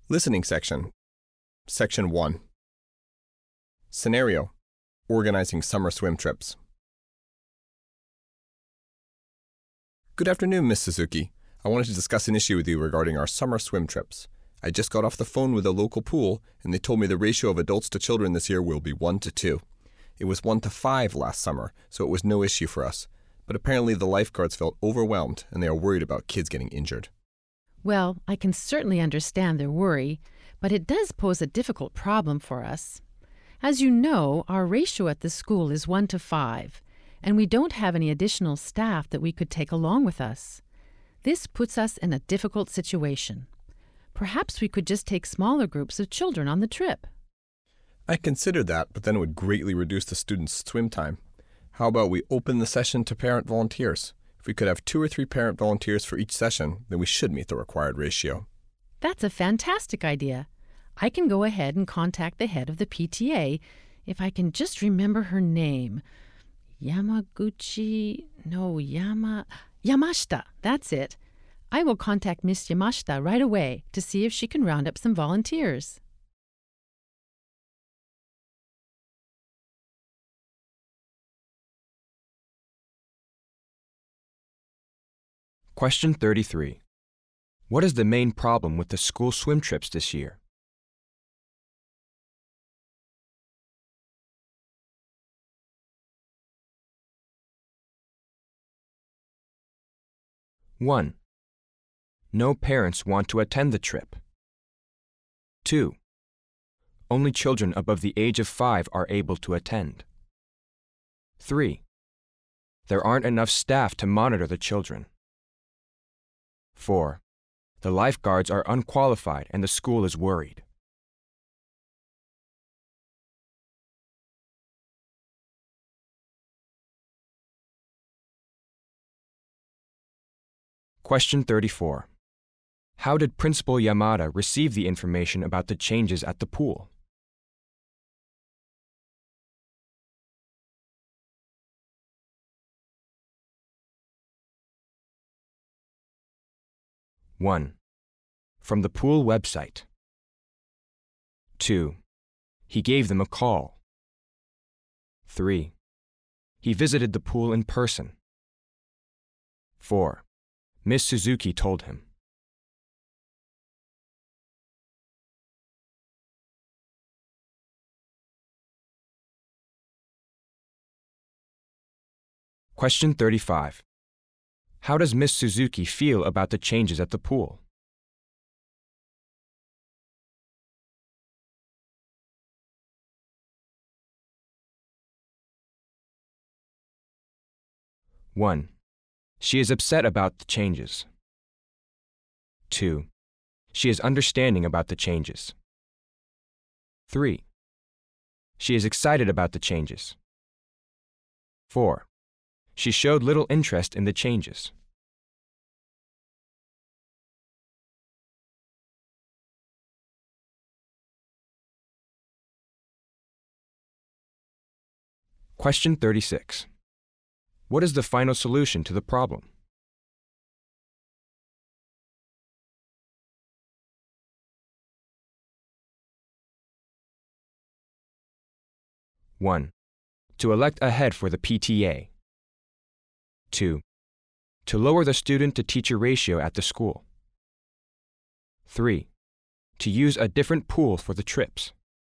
Listening section. Section 1. Scenario: Organizing summer swim trips. Good afternoon, Miss Suzuki. I wanted to discuss an issue with you regarding our summer swim trips. I just got off the phone with a local pool, and they told me the ratio of adults to children this year will be 1 to 2. It was 1 to 5 last summer, so it was no issue for us. But apparently the lifeguards felt overwhelmed, and they are worried about kids getting injured. Well, I can certainly understand their worry, but it does pose a difficult problem for us. As you know, our ratio at the school is 1 to 5, and we don't have any additional staff that we could take along with us. This puts us in a difficult situation. Perhaps we could just take smaller groups of children on the trip. I considered that, but then it would greatly reduce the students' swim time. How about we open the session to parent volunteers? If we could have 2 or 3 parent volunteers for each session, then we should meet the required ratio. That's a no idea. I can go ahead and contact the head of the PTA if I can just remember her name. Yamashita, that's it. I will contact Miss Yamashita right away to see if she can round up some volunteers. Question 33. What is the main problem with the school swim trips this year? One. No parents want to attend the trip. 2. Only children above the age of 5 are able to attend. 3. There aren't enough staff to monitor the children. 4. The lifeguards are unqualified and the school is worried. Question 34. How did Principal Yamada receive the information about the changes at the pool? One. From the pool website. 2. He gave them a call. 3. He visited the pool in person. 4. Miss Suzuki told him. Question 35. How does Miss Suzuki feel about the changes at the pool? One. She is upset about the changes. 2. She is understanding about the changes. 3. She is excited about the changes. 4. She showed little interest in the changes. Question 36. What is the final solution to the problem? One. To elect a head for the PTA. 2. To lower the student-to-teacher ratio at the school. 3. To use a different pool for the trips.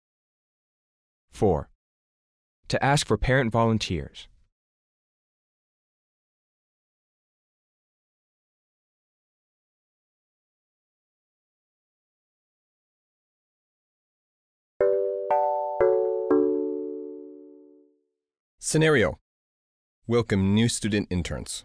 4. To ask for parent volunteers. Scenario: Welcome new student interns.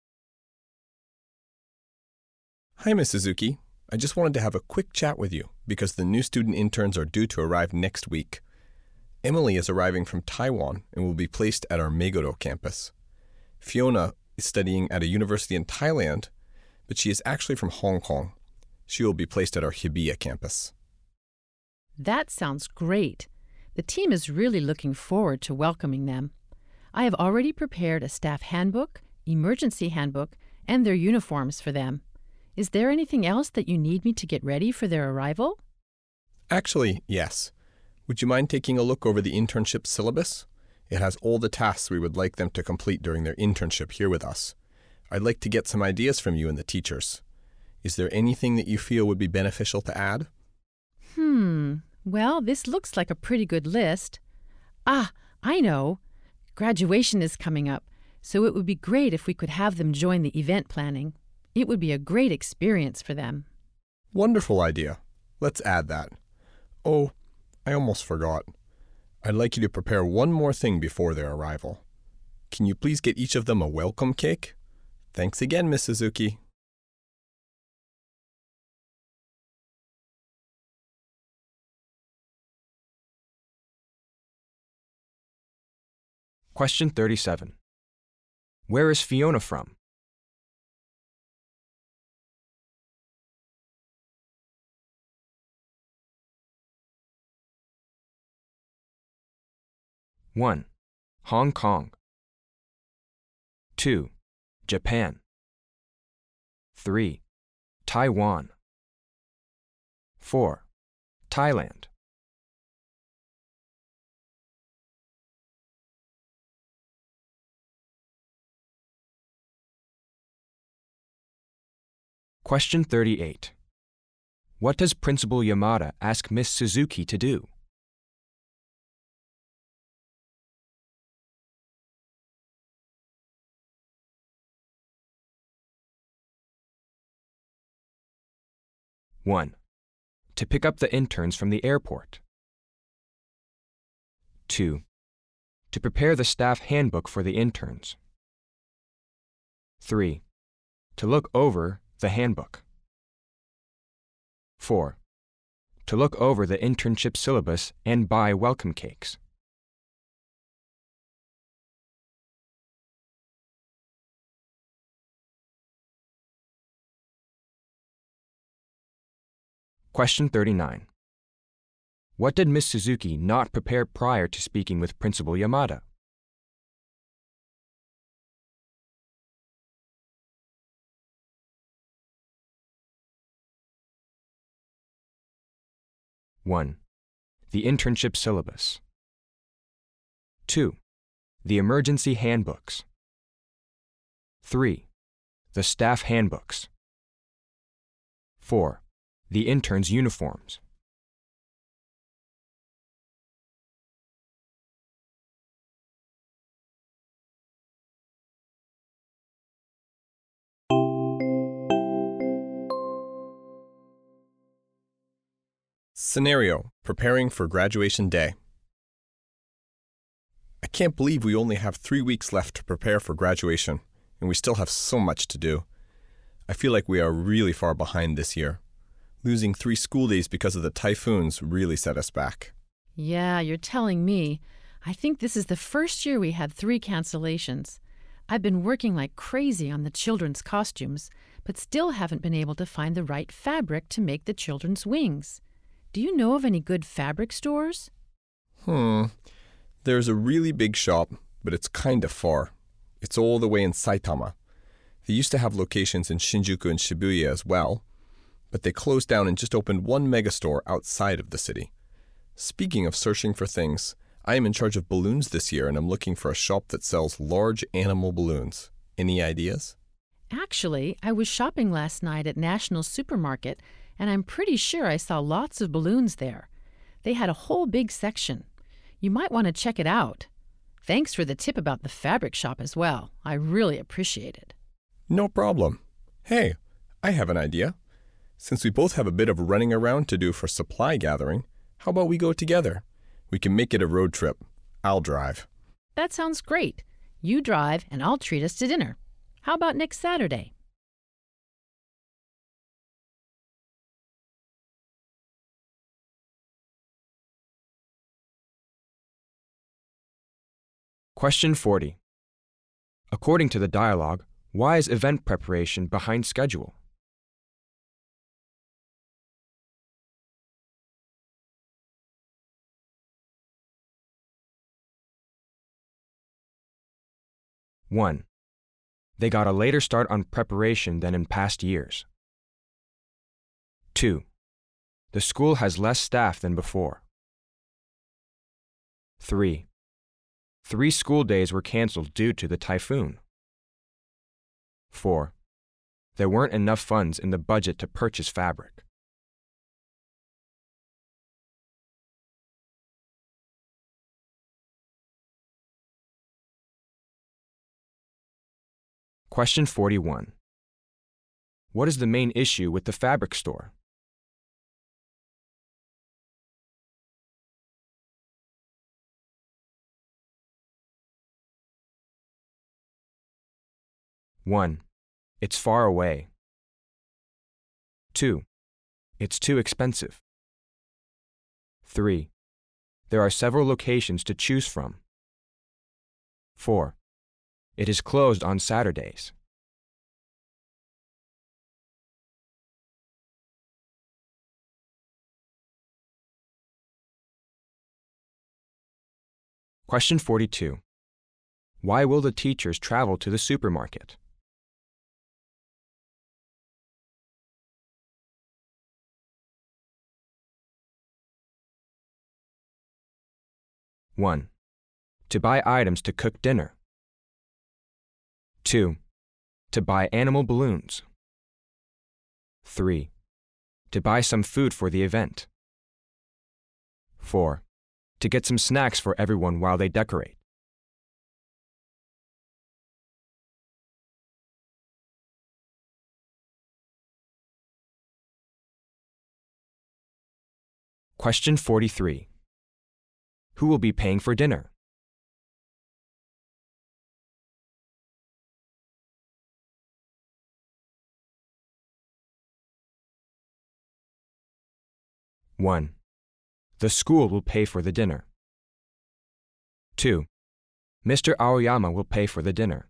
Hi, Miss Suzuki. I just wanted to have a quick chat with you because the new student interns are due to arrive next week. Emily is arriving from Taiwan and will be placed at our Meguro campus. Fiona is studying at a university in Thailand, but she is actually from Hong Kong. She will be placed at our Hibiya campus. That sounds great. The team is really looking forward to welcoming them. I have already prepared a staff handbook, emergency handbook, and their uniforms for them. Is there anything else that you need me to get ready for their arrival? Actually, yes. Would you mind taking a look over the internship syllabus? It has all the tasks we would like them to complete during their internship here with us. I'd like to get some ideas from you and the teachers. Is there anything that you feel would be beneficial to add? Well, this looks like a pretty good list. Ah, I know. Graduation is coming up, so it would be great if we could have them join the event planning. It would be a great experience for them. Wonderful idea. Let's add that. Oh, I almost forgot. I'd like you to prepare one more thing before their arrival. Can you please get each of them a welcome cake? Thanks again, Miss Suzuki. Question 37. Where is Fiona from? One, Hong Kong. 2, Japan. 3, Taiwan. 4, Thailand. Question 38. What does Principal Yamada ask Miss Suzuki to do? One, to pick up the interns from the airport. 2, to prepare the staff handbook for the interns. 3, to look over the handbook. 4, to look over the internship syllabus and buy welcome cakes. Question 39. What did Miss Suzuki not prepare prior to speaking with Principal Yamada? One, the internship syllabus. 2, the emergency handbooks. 3, the staff handbooks. 4, the interns' uniforms. Scenario: preparing for graduation day. I can't believe we only have 3 weeks left to prepare for graduation, and we still have so much to do. I feel like we are really far behind this year. Losing 3 school days because of the typhoons really set us back. Yeah, you're telling me. I think this is the first year we had 3 cancellations. I've been working like crazy on the children's costumes, but still haven't been able to find the right fabric to make the children's wings. Do you know of any good fabric stores? There's a really big shop, but it's kind of far. It's all the way in Saitama. They used to have locations in Shinjuku and Shibuya as well, but they closed down and just opened one megastore outside of the city. Speaking of searching for things, I am in charge of balloons this year and I'm looking for a shop that sells large animal balloons. Any ideas? Actually, I was shopping last night at National Supermarket, and I'm pretty sure I saw lots of balloons there. They had a whole big section. You might want to check it out. Thanks for the tip about the fabric shop as well. I really appreciate it. No problem. Hey, I have an idea. Since we both have a bit of running around to do for supply gathering, how about we go together? We can make it a road trip. I'll drive. That sounds great. You drive and I'll treat us to dinner. How about next Saturday? Question 40. According to the dialogue, why is event preparation behind schedule? One, they got a later start on preparation than in past years. 2, The school has less staff than before. 3. 3 school days were canceled due to the typhoon. 4. There weren't enough funds in the budget to purchase fabric. Question 41. What is the main issue with the fabric store? One, it's far away. 2, it's too expensive. 3, there are several locations to choose from. 4, it is closed on Saturdays. Question 42. Why will the teachers travel to the supermarket? One, to buy items to cook dinner. 2, to buy animal balloons. 3, to buy some food for the event. 4, to get some snacks for everyone while they decorate. Question 43. Who will be paying for dinner? One, the school will pay for the dinner. 2, Mr. Aoyama will pay for the dinner.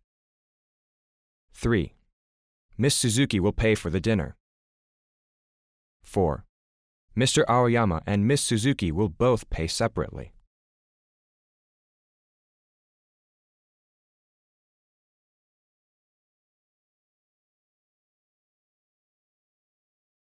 3, Miss Suzuki will pay for the dinner. 4, Mr. Aoyama and Miss Suzuki will both pay separately.